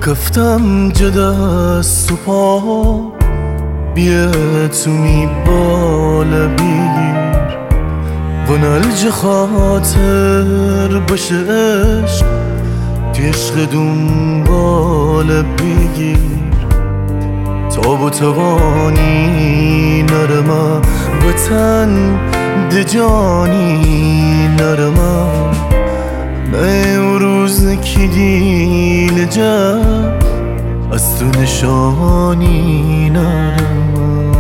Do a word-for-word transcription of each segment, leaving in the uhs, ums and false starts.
کفتم جدا سپا بیتونی بالا بگیر و نلج خاطر باشه عشق توی عشق دنبال بگیر تا با توانی نرمه وطن دجانی نرمه نه اون روز که دیل جب از تو نشانی نرمه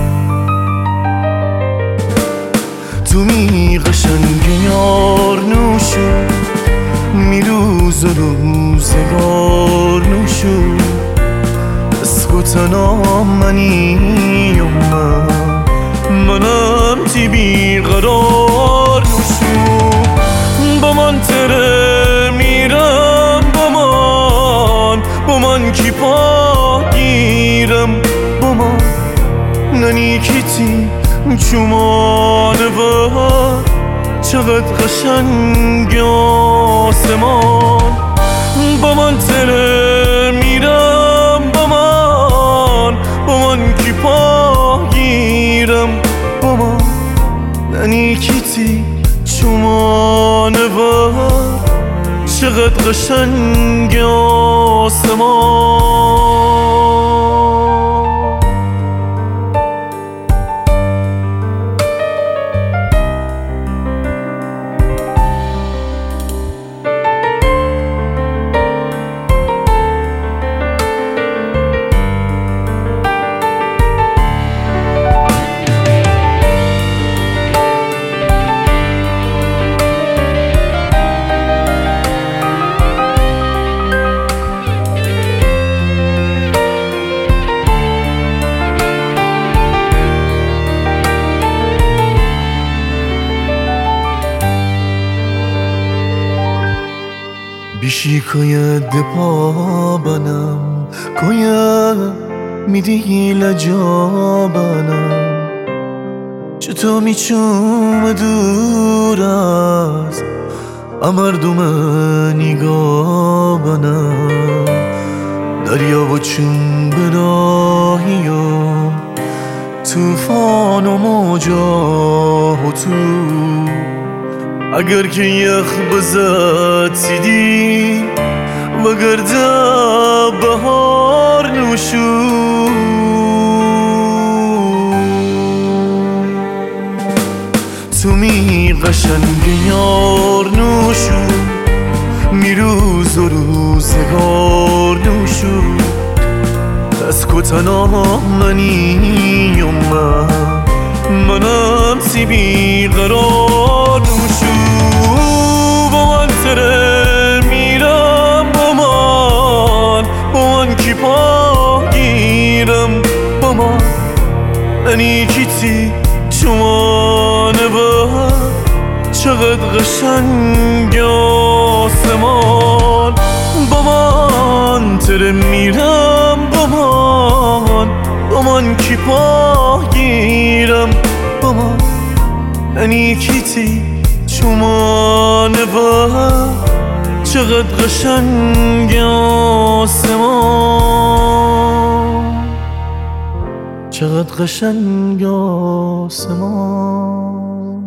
تو می قشنگ یار نوشو می روز و روزگار نوشو اسکو تنها منی و من منم تی بیقرار نوشو با من تره میرم با من با من کی پا گیرم با من ننی کیتی چومانه و چقدر قشنگ آسمان با من تره میرم با من با من کی پا گیرم با من ننی کیتی چومانه و چقدر قشنگ آسمان بیشی کوید پا بنم کوید میدی لجا بنم چطور میچوم دور از امردم نگاه بنم دریا و چون براهی و توفان و موجا و تو اگر که یخ بزد سیدی و گرده بهار نوشو تو می قشنگ یار نوشو می روز و روزگار نوشو از کتنا منی و من منم سی بیقرار نوشو با من تره میرم با من با من کی پا گیرم با من ننی کیتی چومانه و چقدر قشنگ آسمان با من تره میرم با من با من کی پا گیرم با من ننی کیتی چومانه و چقدر قشنگ آسمان چقدر قشنگ آسمان